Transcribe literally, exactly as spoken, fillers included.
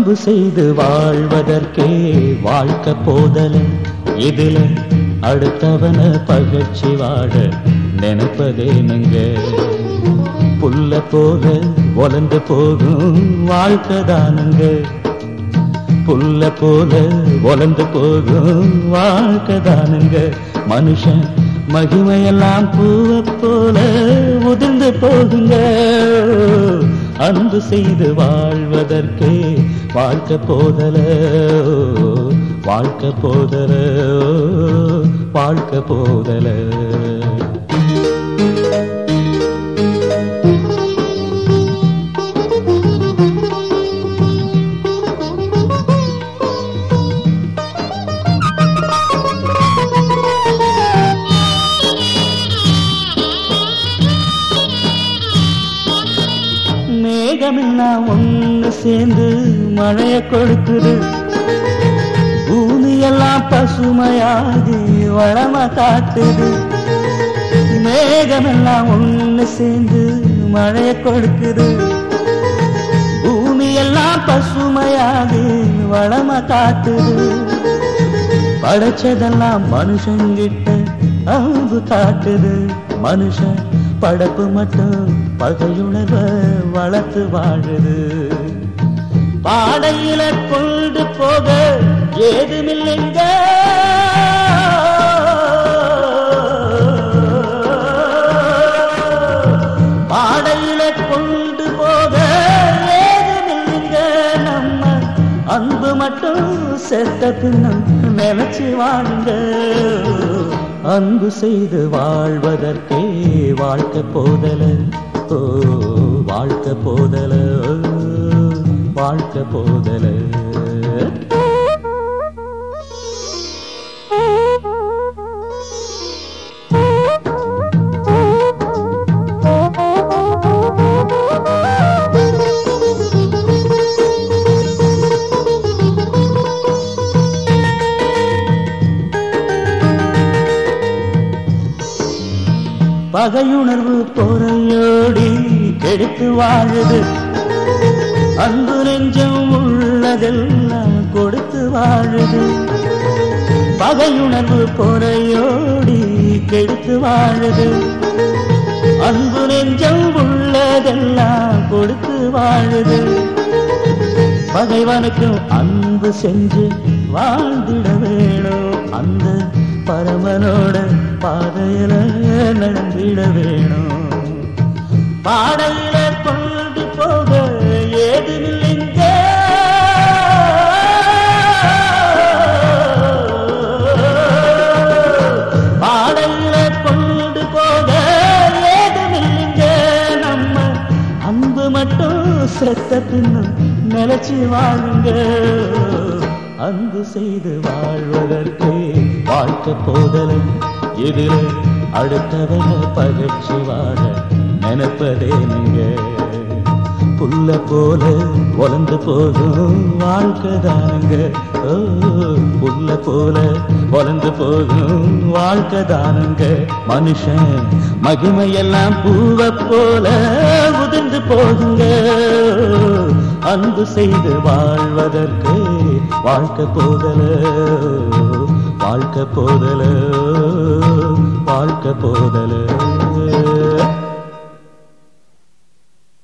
அன்பு செய்து வாழ்வதற்கே வாழ்க்கை போதல. இதுல அடுத்தவன பகச்சி வாழ நினைப்பதேனுங்க. புல்ல போக வளர்ந்து போகும் வாழ்க்கை தானுங்க. புல்ல போல வளர்ந்து போகும் வாழ்க்கை தானுங்க. மனுஷன் மகிமையெல்லாம் பூவை போல உதிர்ந்து போகுங்க. அன்பு செய்து வாழ்வதற்கே வாழ்க்கை போதல, வாழ்க்கை போதல, வாழ்க்கை போதல. மேகமெல்லாம் ஒன்று சேர்ந்து மழைய கொடுக்குது. பூமியெல்லாம் பசுமையாகி வளம காட்டுது. மேகமெல்லாம் ஒன்று சேர்ந்து மழைய கொடுக்குது. பூமியெல்லாம் பசுமையாகி வளம காட்டுது. படைச்சதெல்லாம் மனுஷங்கிட்ட அன்பு காட்டுது. மனுஷன் படைப்பு மட்டும் பகையுணர்வ வளர்த்து வாழுது. பாடையில கொண்டு போக ஏதுமில்லைங்க. பாடையில கொண்டு போக ஏதுமில்லைங்க. நம்ம அன்பு மட்டும் செத்த பின்னும் நினைச்சு வாழுங்க. அன்பு செய்து வாழ்வதற்கே வாழ்க்கை போதல, ஓ வாழ்க்கை போதல, வாழ்க்கை போதல. பகையுணர்வு பொறையோடி கெடுத்து வாழுது. அன்பு நெஞ்சம் உள்ளதெல்லாம் கொடுத்து வாழுது. பகையுணர்வு பொறையோடி கெடுத்து வாழுது. அன்பு நெஞ்சம் உள்ளதெல்லாம் கொடுத்து வாழுது. பகைவனுக்கும் அன்பு செஞ்சு வாழ்ந்திட வேணும். அந்த பரமனோட பாதையில நடந்திட வேணும். பாடையில கொண்டு போக ஏதுமில்லைங்க. பாடையில கொண்டு போக ஏதுமில்லைங்க. நம்ம அன்பு மட்டும் செத்த பின்னும் நிலைச்சு வாழுங்க. அன்பு செய்து வாழ்வதற்கு வாழ்க்கை போதல. இதில் அடுத்தவன பகச்சி வாழ நினைப்பதேனுங்க. புல்ல போல வளர்ந்து போகும் வாழ்க்கை தானுங்க. ஓ புல்ல போல வளர்ந்து போகும் வாழ்க்கை தானுங்க. மனுஷன் மகிமையெல்லாம் பூவை போல உதிர்ந்து போகுங்க. அன்பு செய்து வாழ்வதற்கு வாழ்க்கை போதல, வாழ்க்கை போதல, வாழ்க்கை போதல.